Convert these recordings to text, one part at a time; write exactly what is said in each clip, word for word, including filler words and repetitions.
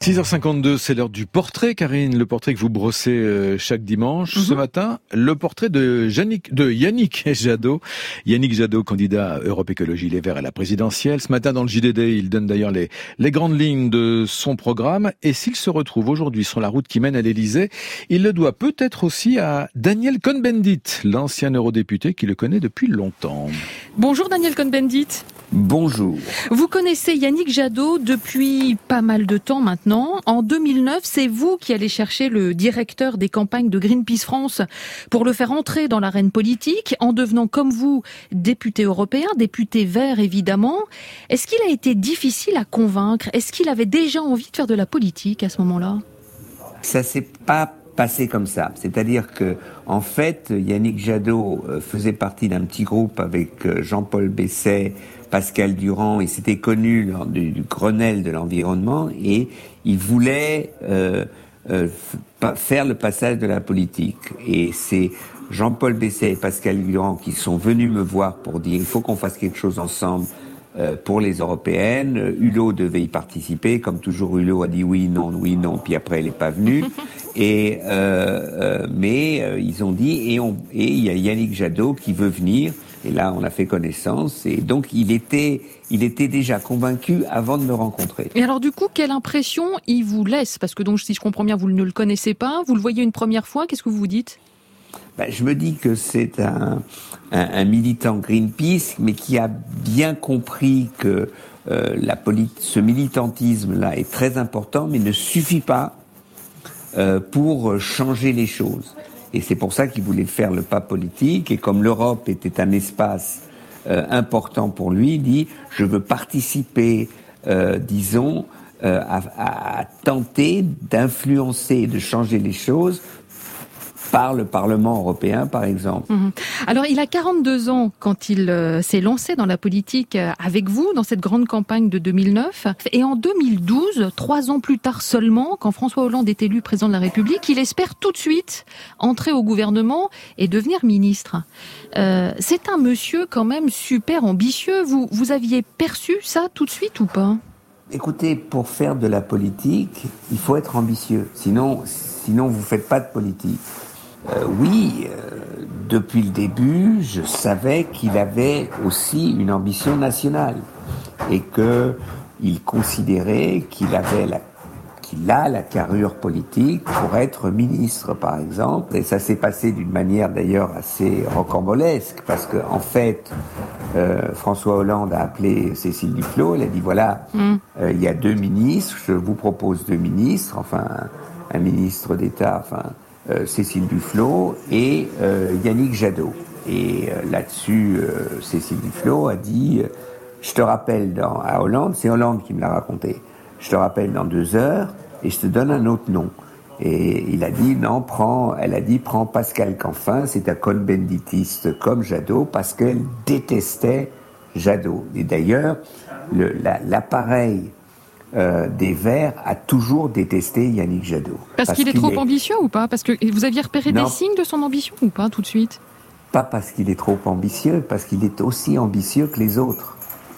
six heures cinquante-deux, c'est l'heure du portrait, Karine, le portrait que vous brossez euh, chaque dimanche. Mm-hmm. Ce matin, le portrait de, Yannick, de Yannick Jadot. Yannick Jadot, candidat à Europe Écologie Les Verts à la présidentielle. Ce matin, dans le J D D, il donne d'ailleurs les, les grandes lignes de son programme. Et s'il se retrouve aujourd'hui sur la route qui mène à l'Élysée, il le doit peut-être aussi à Daniel Cohn-Bendit, l'ancien eurodéputé qui le connaît depuis longtemps. Bonjour Daniel Cohn-Bendit. Bonjour. Vous connaissez Yannick Jadot depuis pas mal de temps maintenant. En deux mille neuf, c'est vous qui allez chercher le directeur des campagnes de Greenpeace France pour le faire entrer dans l'arène politique, en devenant comme vous député européen, député vert évidemment. Est-ce qu'il a été difficile à convaincre ? Est-ce qu'il avait déjà envie de faire de la politique à ce moment-là ? Ça s'est pas passé comme ça. C'est-à-dire que, en fait, Yannick Jadot faisait partie d'un petit groupe avec Jean-Paul Besset, Pascal Durand, et c'était connu lors du, du Grenelle de l'environnement, et il voulait euh, euh, f- faire le passage de la politique. Et c'est Jean-Paul Besset et Pascal Durand qui sont venus me voir pour dire il faut qu'on fasse quelque chose ensemble euh, pour les européennes. Hulot devait y participer, comme toujours Hulot a dit oui, non, oui, non, puis après il n'est pas venu. Et euh, euh, mais euh, ils ont dit et on et il y a Yannick Jadot qui veut venir. Et là, on a fait connaissance. Et donc, il était, il était déjà convaincu avant de me rencontrer. Et alors, du coup, quelle impression il vous laisse ? Parce que donc, si je comprends bien, vous ne le connaissez pas. Vous le voyez une première fois. Qu'est-ce que vous vous dites ? Ben, je me dis que c'est un, un, un militant Greenpeace, mais qui a bien compris que euh, la polit- ce militantisme-là est très important, mais ne suffit pas euh, pour changer les choses. Et c'est pour ça qu'il voulait faire le pas politique. Et comme l'Europe était un espace euh, important pour lui, il dit « Je veux participer, euh, disons, euh, à, à tenter d'influencer, de changer les choses par le Parlement européen, par exemple. Mmh. Alors, il a quarante-deux ans quand il euh, s'est lancé dans la politique euh, avec vous, dans cette grande campagne de deux mille neuf. Et en deux mille douze, trois ans plus tard seulement, quand François Hollande est élu président de la République, il espère tout de suite entrer au gouvernement et devenir ministre. Euh, c'est un monsieur quand même super ambitieux. Vous, vous aviez perçu ça tout de suite ou pas ? Écoutez, pour faire de la politique, il faut être ambitieux. Sinon, sinon vous faites pas de politique. Euh, oui, euh, depuis le début, je savais qu'il avait aussi une ambition nationale et que il considérait qu'il avait la, qu'il a la carrure politique pour être ministre, par exemple. Et ça s'est passé d'une manière d'ailleurs assez rocambolesque parce que en fait, euh, François Hollande a appelé Cécile Duflot. Elle a dit voilà, mm. euh, il y a deux ministres, je vous propose deux ministres, enfin un, un ministre d'État, enfin. Euh, Cécile Duflot et euh, Yannick Jadot. Et euh, là-dessus, euh, Cécile Duflot a dit euh, « Je te rappelle dans, à Hollande, c'est Hollande qui me l'a raconté, je te rappelle dans deux heures et je te donne un autre nom. » Et il a dit « Non, prends, elle a dit « Prends Pascal Canfin, c'est un cohn-benditiste comme Jadot parce qu'elle détestait Jadot. » Et d'ailleurs, le, la, l'appareil Euh, des Verts a toujours détesté Yannick Jadot. Parce, parce qu'il est qu'il trop est... ambitieux ou pas ? Parce que vous aviez repéré non, des signes de son ambition ou pas tout de suite ? Pas parce qu'il est trop ambitieux, parce qu'il est aussi ambitieux que les autres.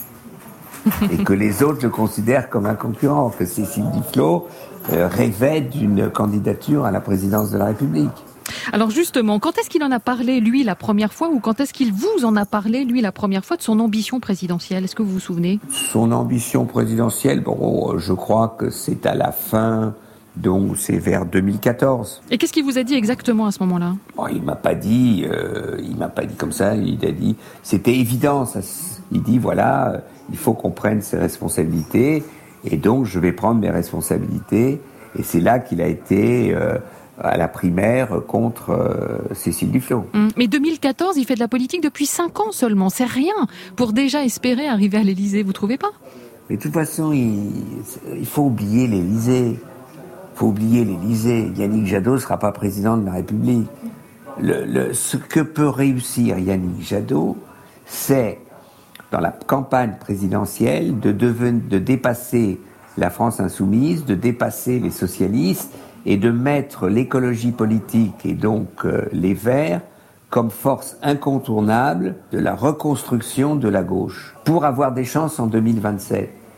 Et que les autres le considèrent comme un concurrent, que Cécile Duflot euh, rêvait d'une candidature à la présidence de la République. Alors justement, quand est-ce qu'il en a parlé, lui, la première fois, ou quand est-ce qu'il vous en a parlé, lui, la première fois, de son ambition présidentielle ? Est-ce que vous vous souvenez ? Son ambition présidentielle, bon, je crois que c'est à la fin, donc c'est vers deux mille quatorze. Et qu'est-ce qu'il vous a dit exactement à ce moment-là ? Bon, il m'a pas dit, euh, il m'a pas dit comme ça, il a dit, c'était évident, ça, il dit, voilà, il faut qu'on prenne ses responsabilités, et donc je vais prendre mes responsabilités, et c'est là qu'il a été... Euh, à la primaire contre euh, Cécile Duflot. Mmh. Mais deux mille quatorze, il fait de la politique depuis cinq ans seulement. C'est rien pour déjà espérer arriver à l'Élysée, vous trouvez pas ? Mais de toute façon, il, il faut oublier l'Élysée. Il faut oublier l'Élysée. Yannick Jadot ne sera pas président de la République. Le, le, ce que peut réussir Yannick Jadot, c'est, dans la campagne présidentielle, de, deven, de dépasser la France insoumise, de dépasser les socialistes, et de mettre l'écologie politique et donc euh, les Verts comme force incontournable de la reconstruction de la gauche pour avoir des chances en deux mille vingt-sept.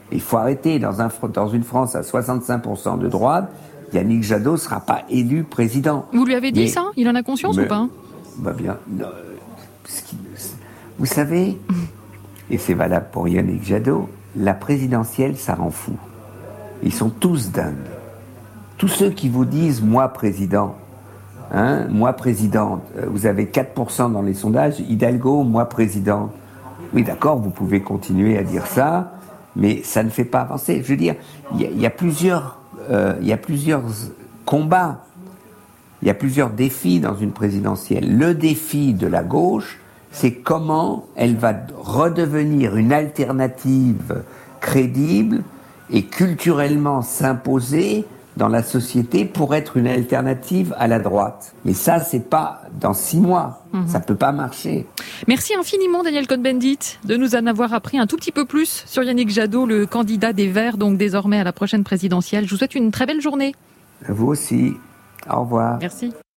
Il faut arrêter. Dans, un, dans une France à soixante-cinq pour cent de droite, Yannick Jadot ne sera pas élu président. Vous lui avez dit mais, ça? Il en a conscience mais, ou pas? Bah bien. Non, vous savez, et c'est valable pour Yannick Jadot, la présidentielle, ça rend fou. Ils sont tous dingues. Tous ceux qui vous disent « moi président », hein, « moi présidente », vous avez quatre pour cent dans les sondages, Hidalgo, moi président. Oui, d'accord, vous pouvez continuer à dire ça, mais ça ne fait pas avancer. Je veux dire, il y, y a plusieurs, euh, il y a plusieurs combats, il y a plusieurs défis dans une présidentielle. Le défi de la gauche, c'est comment elle va redevenir une alternative crédible et culturellement s'imposer dans la société pour être une alternative à la droite. Mais ça, c'est pas dans six mois. Mmh. Ça peut pas marcher. Merci infiniment, Daniel Cohn-Bendit, de nous en avoir appris un tout petit peu plus sur Yannick Jadot, le candidat des Verts, donc désormais à la prochaine présidentielle. Je vous souhaite une très belle journée. Vous aussi. Au revoir. Merci.